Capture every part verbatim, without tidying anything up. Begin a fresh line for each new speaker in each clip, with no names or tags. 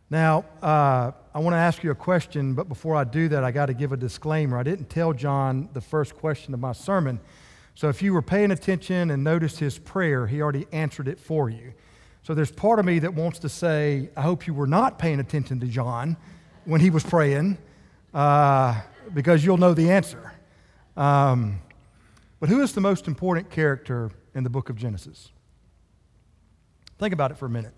Now, uh, I want to ask you a question, but before I do that, I got to give a disclaimer. I didn't tell John the first question of my sermon, so if you were paying attention and noticed his prayer, he already answered it for you. So there's part of me that wants to say, I hope you were not paying attention to John when he was praying, uh, because you'll know the answer. Um, but who is the most important character in the book of Genesis? Think about it for a minute.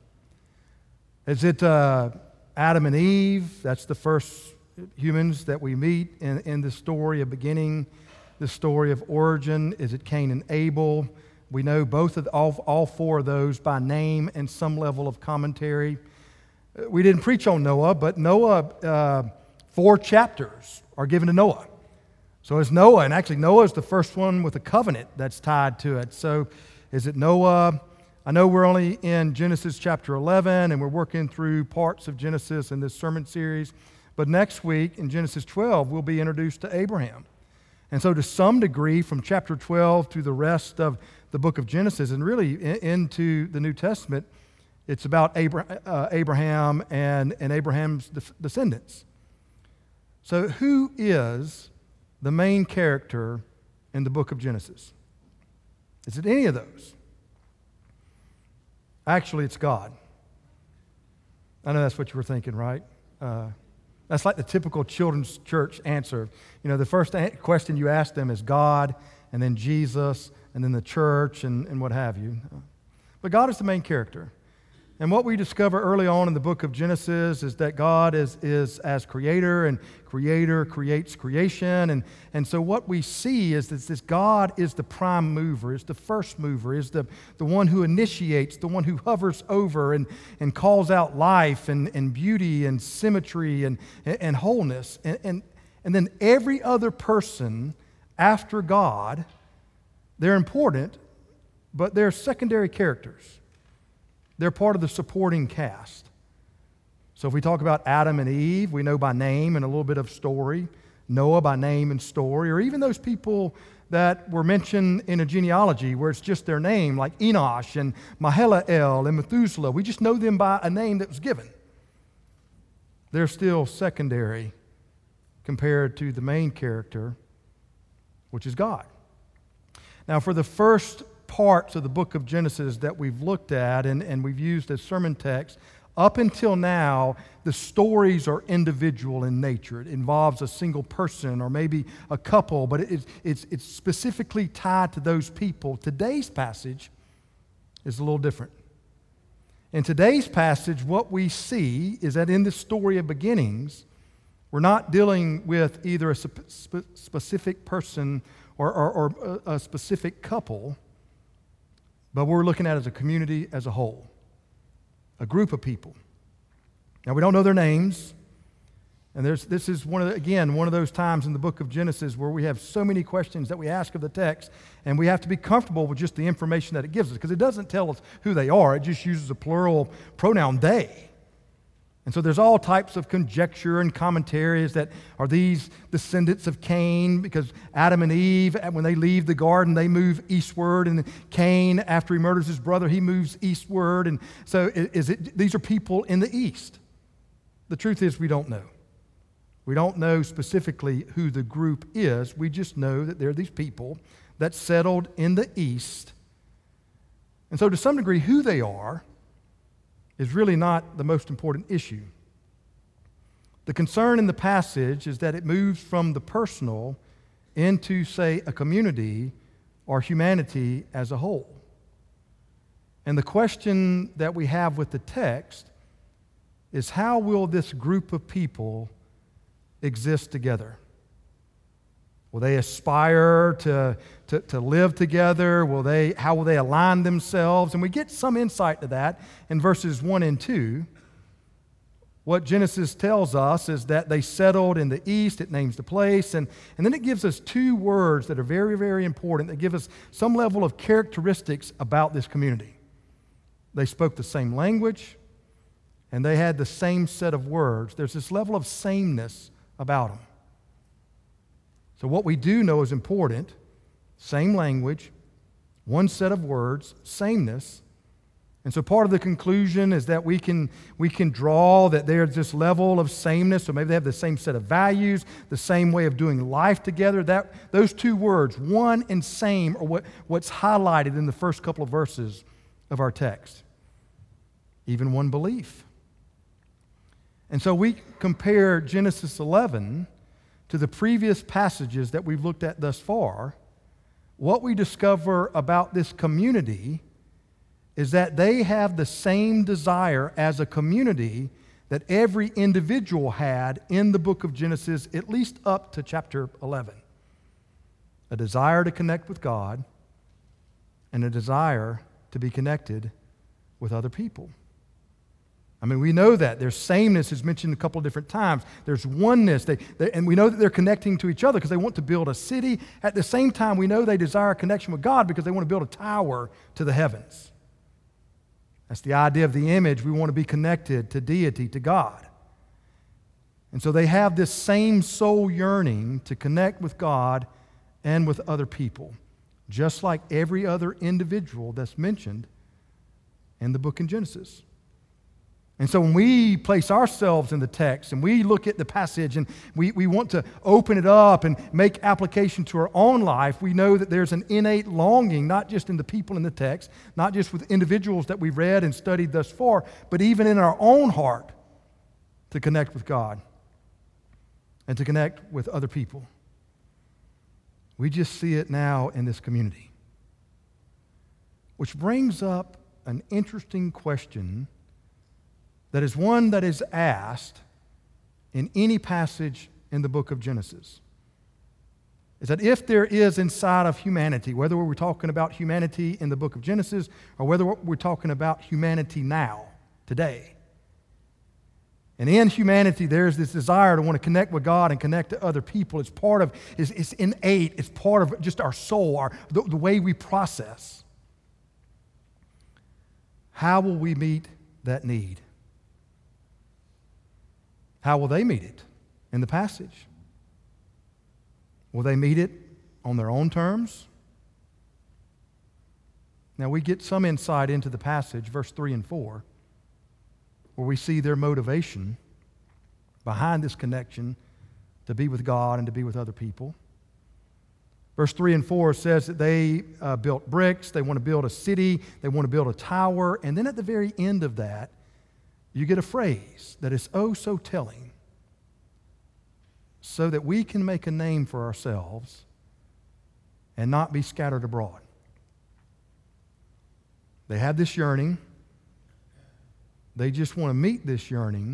Is it uh, Adam and Eve? That's the first humans that we meet in, in the story of beginning, the story of origin. Is it Cain and Abel? We know both of all, all four of those by name and some level of commentary. We didn't preach on Noah, but Noah, uh, four chapters are given to Noah. So it's Noah, and actually Noah is the first one with a covenant that's tied to it. So is it Noah? I know we're only in Genesis chapter eleven, and we're working through parts of Genesis in this sermon series. But next week in Genesis twelve, we'll be introduced to Abraham. And so to some degree, from chapter twelve through the rest of the book of Genesis, and really in, into the New Testament, it's about Abraham, uh, Abraham and, and Abraham's de- descendants. So who is the main character in the book of Genesis? Is it any of those? Actually, it's God. I know that's what you were thinking, right? Uh, that's like the typical children's church answer. You know, the first a- question you ask them is God, and then Jesus, and then the church, and, and what have you. But God is the main character. And what we discover early on in the book of Genesis is that God is, is as creator, and creator creates creation. And, and so what we see is that this God is the prime mover, is the first mover, is the, the one who initiates, the one who hovers over and, and calls out life and, and beauty and symmetry and, and wholeness. And, and, and then every other person after God, they're important, but they're secondary characters. They're part of the supporting cast. So if we talk about Adam and Eve, we know by name and a little bit of story. Noah by name and story. Or even those people that were mentioned in a genealogy where it's just their name, like Enosh and Mahalalel and Methuselah. We just know them by a name that was given. They're still secondary compared to the main character, which is God. Now, for the first parts of the book of Genesis that we've looked at and, and we've used as sermon text, up until now, the stories are individual in nature. It involves a single person or maybe a couple, but it, it's, it's specifically tied to those people. Today's passage is a little different. In today's passage, what we see is that in the story of beginnings, we're not dealing with either a spe- specific person or, or, or a specific couple, but we're looking at it as a community as a whole, a group of people. Now, we don't know their names, and there's, this is, one of the, again, one of those times in the book of Genesis where we have so many questions that we ask of the text, and we have to be comfortable with just the information that it gives us, because it doesn't tell us who they are. It just uses a plural pronoun, they. And so there's all types of conjecture and commentaries that are these descendants of Cain, because Adam and Eve, when they leave the garden, they move eastward, and Cain, after he murders his brother, he moves eastward. And so is it, these are people in the east. The truth is we don't know. We don't know specifically who the group is. We just know that they're these people that settled in the east. And so to some degree, who they are is really not the most important issue. The concern in the passage is that it moves from the personal into, say, a community or humanity as a whole. And the question that we have with the text is, how will this group of people exist together? Will they aspire to, to, to live together? Will they, how will they align themselves? And we get some insight to that in verses one and two. What Genesis tells us is that they settled in the east. It names the place. And, and then it gives us two words that are very, very important that give us some level of characteristics about this community. They spoke the same language, and they had the same set of words. There's this level of sameness about them. So what we do know is important: same language, one set of words, sameness. And so part of the conclusion is that we can, we can draw that there's this level of sameness, so maybe they have the same set of values, the same way of doing life together. That, those two words, one and same, are what, what's highlighted in the first couple of verses of our text. Even one belief. And so we compare Genesis eleven to the previous passages that we've looked at thus far. What we discover about this community is that they have the same desire as a community that every individual had in the book of Genesis, at least up to chapter eleven. A desire to connect with God and a desire to be connected with other people. I mean, we know that. There's sameness is mentioned a couple of different times. There's oneness. They, they, and we know that they're connecting to each other because they want to build a city. At the same time, we know they desire a connection with God because they want to build a tower to the heavens. That's the idea of the image. We want to be connected to deity, to God. And so they have this same soul yearning to connect with God and with other people, just like every other individual that's mentioned in the book in Genesis. And so when we place ourselves in the text and we look at the passage and we, we want to open it up and make application to our own life, we know that there's an innate longing, not just in the people in the text, not just with individuals that we've read and studied thus far, but even in our own heart to connect with God and to connect with other people. We just see it now in this community. Which brings up an interesting question that is one that is asked in any passage in the book of Genesis. Is that if there is inside of humanity, whether we're talking about humanity in the book of Genesis or whether we're talking about humanity now, today, and in humanity there's this desire to want to connect with God and connect to other people. It's part of, it's, it's innate, it's part of just our soul, our, the, the way we process. How will we meet that need? How will they meet it in the passage? Will they meet it on their own terms? Now we get some insight into the passage, verse three and four, where we see their motivation behind this connection to be with God and to be with other people. Verse three and four says that they uh, built bricks, they want to build a city, they want to build a tower, and then at the very end of that, you get a phrase that is oh so telling, so that we can make a name for ourselves and not be scattered abroad. They have this yearning. They just want to meet this yearning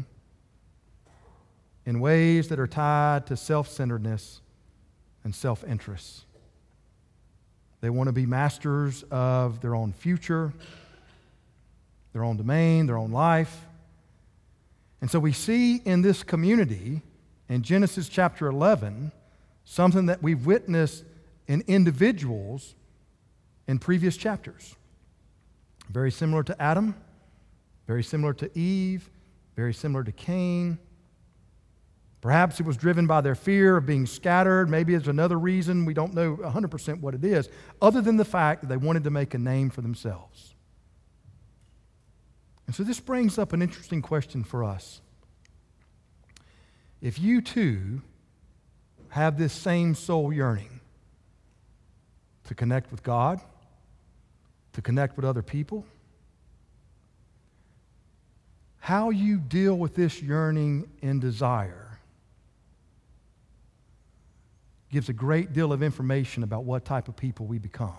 in ways that are tied to self-centeredness and self-interest. They want to be masters of their own future, their own domain, their own life. And so we see in this community, in Genesis chapter eleven, something that we've witnessed in individuals in previous chapters. Very similar to Adam, very similar to Eve, very similar to Cain. Perhaps it was driven by their fear of being scattered. Maybe it's another reason. We don't know one hundred percent what it is, other than the fact that they wanted to make a name for themselves. And so this brings up an interesting question for us. If you too have this same soul yearning to connect with God, to connect with other people, how you deal with this yearning and desire gives a great deal of information about what type of people we become.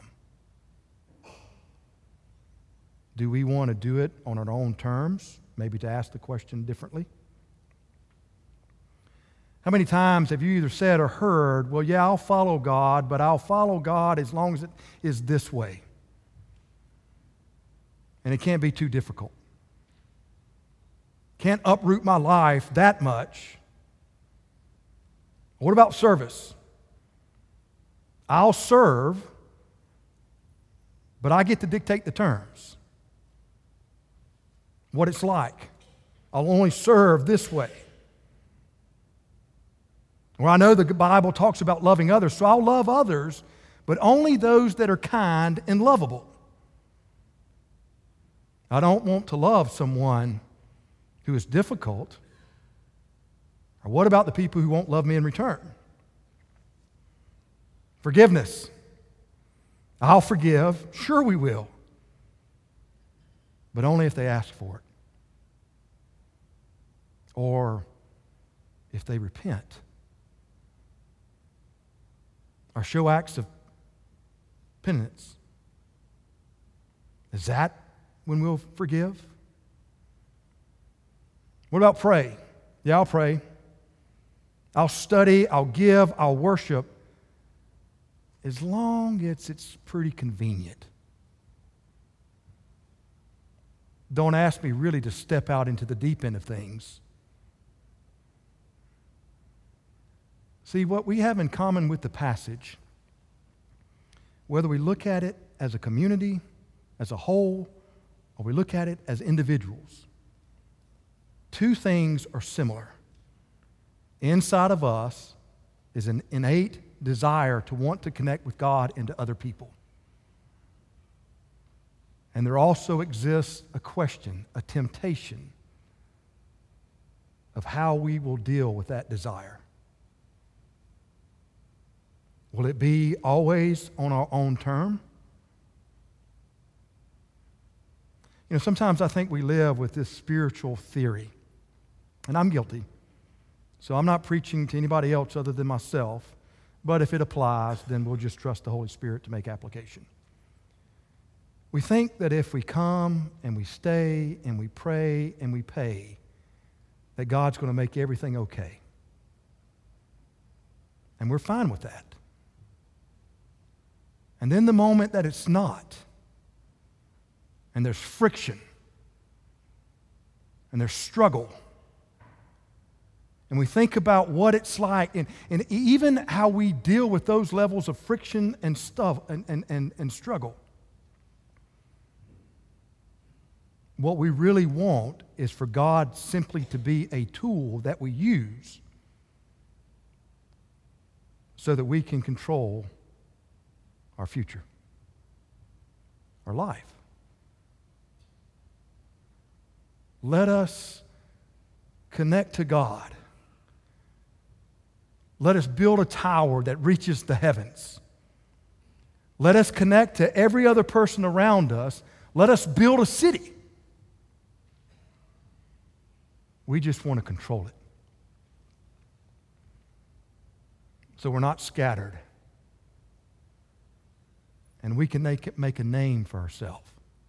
Do we want to do it on our own terms? Maybe to ask the question differently. How many times have you either said or heard, well, yeah, I'll follow God, but I'll follow God as long as it is this way. And it can't be too difficult. Can't uproot my life that much. What about service? I'll serve, but I get to dictate the terms. What it's like. I'll only serve this way. Well, I know the Bible talks about loving others, so I'll love others, but only those that are kind and lovable. I don't want to love someone who is difficult. Or what about the people who won't love me in return? Forgiveness. I'll forgive. Sure we will. But only if they ask for it. Or if they repent. Or show acts of penitence. Is that when we'll forgive? What about pray? Yeah, I'll pray. I'll study, I'll give, I'll worship, as long as it's pretty convenient. Don't ask me really to step out into the deep end of things. See, what we have in common with the passage, whether we look at it as a community, as a whole, or we look at it as individuals, two things are similar. Inside of us is an innate desire to want to connect with God and to other people. And there also exists a question, a temptation of how we will deal with that desire. Will it be always on our own term? You know, sometimes I think we live with this spiritual theory, and I'm guilty. So I'm not preaching to anybody else other than myself, but if it applies, then we'll just trust the Holy Spirit to make application. We think that if we come and we stay and we pray and we pay, that God's going to make everything okay. And we're fine with that. And then the moment that it's not, and there's friction, and there's struggle, and we think about what it's like, and, and even how we deal with those levels of friction and stuff and, and, and, and struggle. What we really want is for God simply to be a tool that we use so that we can control our future, our life. Let us connect to God. Let us build a tower that reaches the heavens. Let us connect to every other person around us. Let us build a city. We just want to control it. So we're not scattered. And we can make, it, make a name for ourselves.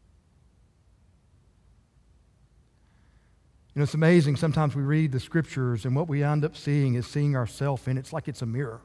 You know, it's amazing. Sometimes we read the scriptures and what we end up seeing is seeing ourselves in it. It's like it's a mirror.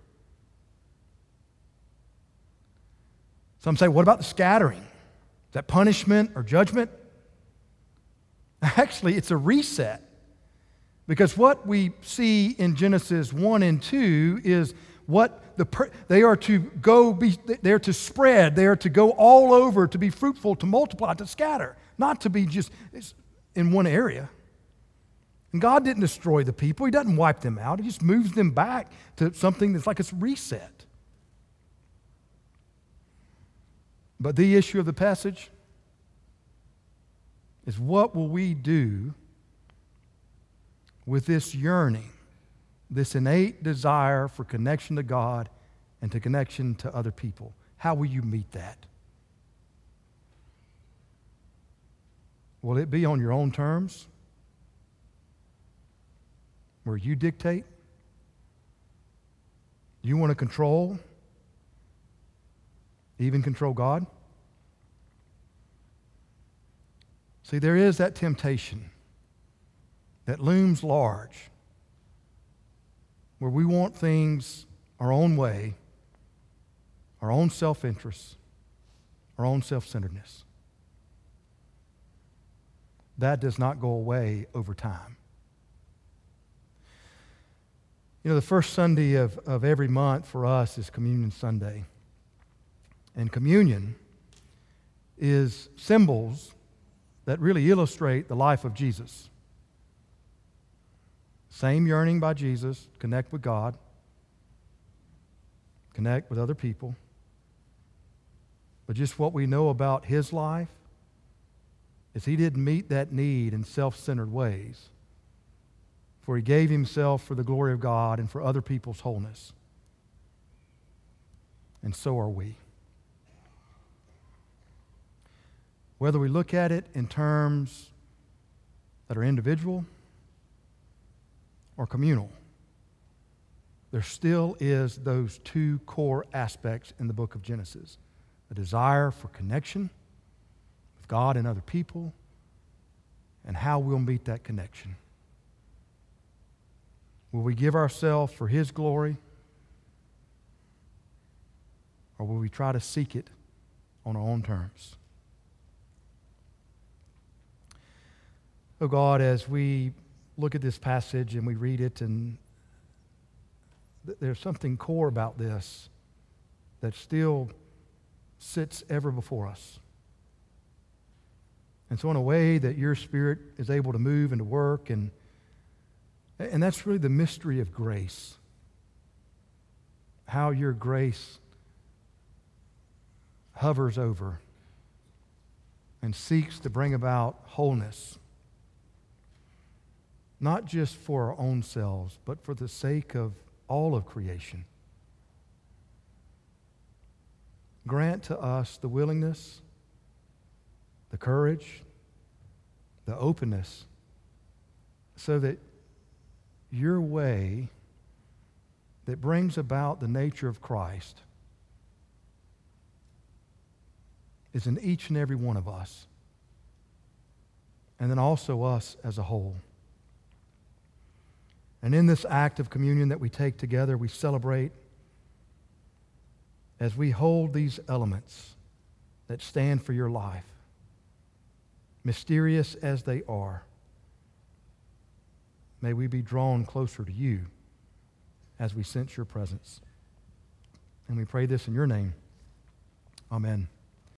Some say, what about the scattering? Is that punishment or judgment? Actually, it's a reset. Because what we see in Genesis one and two is what the per- they are to go be, they're to spread, they are to go all over, to be fruitful, to multiply, to scatter, not to be just in one area. And God didn't destroy the people. He doesn't wipe them out. He just moves them back to something that's like a reset. But the issue of the passage is, what will we do with this yearning, this innate desire for connection to God and to connection to other people? How will you meet that? Will it be on your own terms, where you dictate? You want to control, even control God? See, there is that temptation that looms large, where we want things our own way, our own self-interest, our own self-centeredness. That does not go away over time. You know, the first Sunday of, of every month for us is Communion Sunday. And communion is symbols that really illustrate the life of Jesus. Same yearning by Jesus, connect with God, connect with other people. But just what we know about his life is he didn't meet that need in self-centered ways, for he gave himself for the glory of God and for other people's wholeness. And so are we. Whether we look at it in terms that are individual or communal, there still is those two core aspects in the book of Genesis. A desire for connection with God and other people, and how we'll meet that connection. Will we give ourselves for his glory, or will we try to seek it on our own terms? Oh God, as we look at this passage and we read it, and th- there's something core about this that still sits ever before us. And so in a way that your Spirit is able to move and to work, and, and that's really the mystery of grace. How your grace hovers over and seeks to bring about wholeness, not just for our own selves, but for the sake of all of creation. Grant to us the willingness, the courage, the openness, so that your way that brings about the nature of Christ is in each and every one of us, and then also us as a whole. And in this act of communion that we take together, we celebrate as we hold these elements that stand for your life, mysterious as they are. May we be drawn closer to you as we sense your presence. And we pray this in your name. Amen.